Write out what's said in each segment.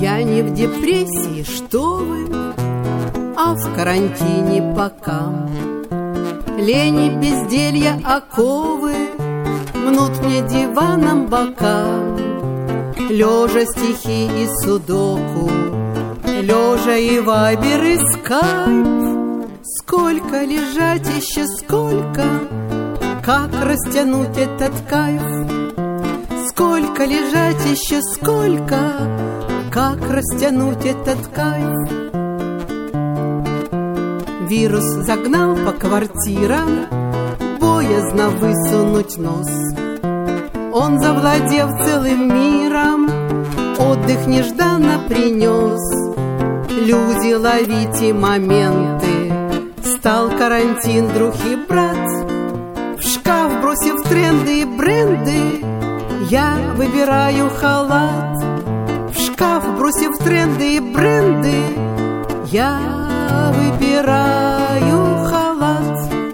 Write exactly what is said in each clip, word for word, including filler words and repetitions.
Я не в депрессии, что вы, а в карантине пока. Лени, безделья, оковы мнут мне диваном бока. Лежа стихи и судоку, лежа и вайбер, и скайп. Сколько лежать еще, сколько, как растянуть этот кайф? Сколько лежать еще, сколько, как растянуть этот кайф? Вирус загнал по квартирам, боязно высунуть нос. Он, завладев целым миром, отдых нежданно принес. Люди, ловите моменты, стал карантин друг и брат. В шкаф бросив тренды и бренды, я выбираю халат. В шкаф бросив тренды и бренды, я выбираю халат.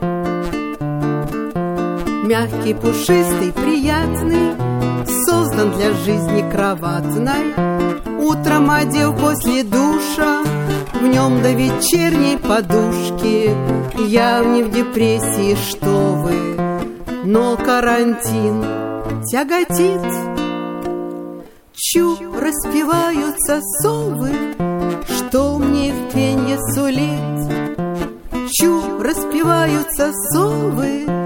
Мягкий, пушистый, приятный, создан для жизни кроватной. Утром одев после душа, в нем до вечерней подушки. Я не в депрессии, что вы, но карантин тяготит. Чу, распеваются совы, что мне в пенье сулит. Чу, распеваются совы,